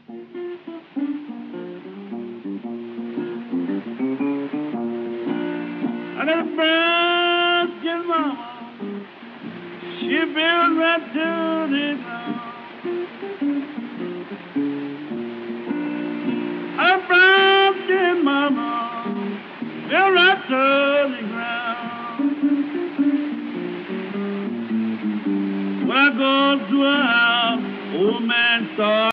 I got a brown skin mama. She built right to the ground. A brown skin mama built right to the ground. When I go to a house, old man starts